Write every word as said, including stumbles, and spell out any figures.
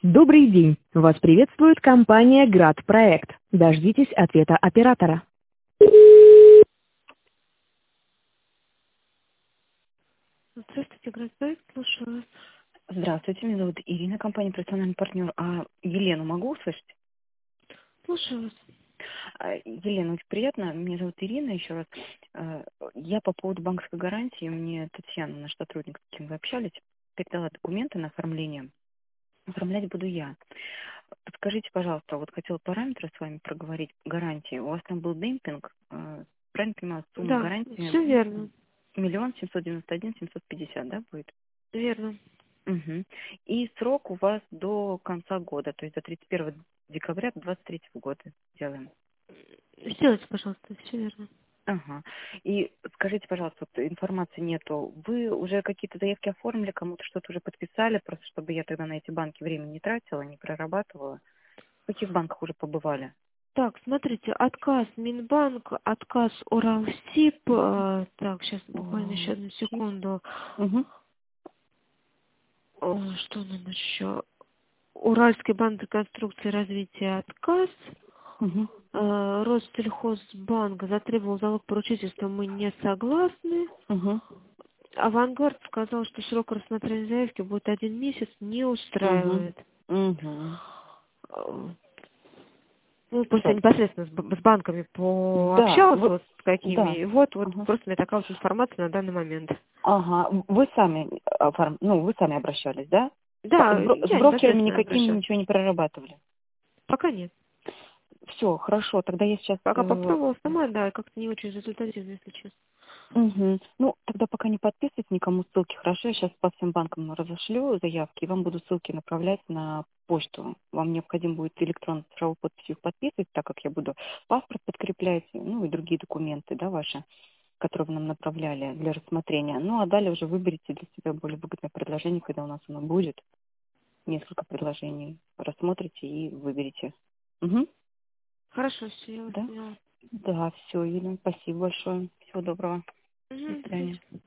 Добрый день. Вас приветствует компания «Град Проект». Дождитесь ответа оператора. Здравствуйте, Грозбек, слушаю вас. Здравствуйте, меня зовут Ирина, компания «Профессиональный партнер». А Елену могу услышать? Слушаю вас. А, Елена, очень приятно. Меня зовут Ирина, еще раз. А, Я по поводу банковской гарантии, мне Татьяна, наш сотрудник, с кем вы общались, передала документы на оформление. Оформлять буду я. Подскажите, пожалуйста, вот хотела параметры с вами проговорить гарантии. У вас там был демпинг, а, правильно понимаю, сумма Да, гарантии все верно. миллион семьсот девяносто один семьсот пятьдесят, да, будет? Верно. Мгм. И срок у вас до конца года, то есть до тридцать первого декабря двадцать третьего года делаем. Сделайте, пожалуйста, все верно. Ага. И скажите, пожалуйста, вот информации нету. Вы уже какие-то заявки оформили, кому-то что-то уже подписали, просто чтобы я тогда на эти банки время не тратила, не прорабатывала. В каких банках уже побывали? Так, смотрите, отказ Минбанк, отказ Уралсиб. э, Так, сейчас буквально еще одну секунду. Угу. О, что нам еще? Уральский банк реконструкции и развития отказ. Угу. Э, Россельхозбанк затребовал залог поручительства, мы не согласны. Угу. Авангард сказал, что срок рассмотрения заявки будет один месяц, не Угу. устраивает. Угу. Э, Ну, просто я непосредственно с, б- с банками Да, пообщалась вы, вот с какими, да. и вот, вот Ага. просто у меня такая вот информация на данный момент. Ага. Вы сами оформ... ну, вы сами обращались, да? С Да, бро- с я брокерами непосредственно никакими обращалась. ничего не прорабатывали. Пока нет. Все, хорошо, тогда я сейчас... Пока э, попробовала сама, да, как-то не очень результативно, если честно. мгм. Ну, тогда пока не подписывайте никому ссылки, хорошо? Я сейчас по всем банкам разошлю заявки, и вам буду ссылки направлять на почту. Вам необходимо будет электронной цифровой подписью их подписывать, так как я буду паспорт подкреплять, ну и другие документы, да, ваши, которые вы нам направляли для рассмотрения. Ну, а далее уже выберите для себя более выгодное предложение, когда у нас оно будет. Несколько предложений рассмотрите и выберите. Мгм. Хорошо, все, я вас Да? поняла. Да, все, Елена, спасибо большое. Всего доброго. До Угу, до свидания. свидания.